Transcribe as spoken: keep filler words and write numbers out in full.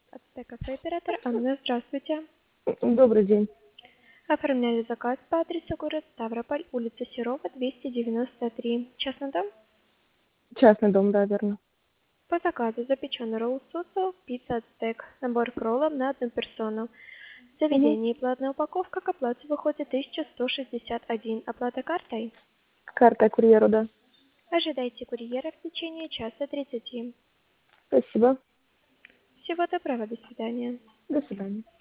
Ацтеков оператор Анна, здравствуйте. Добрый день. Оформляли заказ по адресу город Ставрополь, улица Серова, двести девяносто три. Частный дом? Частный дом, да, верно. По заказу запеченный ролл сусо, пицца ацтек, набор кроллов на одну персону. В Угу. заведении платная упаковка, к оплате выходит тысяча сто шестьдесят один. Оплата картой? Карта курьеру, да. Ожидайте курьера в течение часа тридцати. Спасибо. Всего доброго, до свидания. До свидания.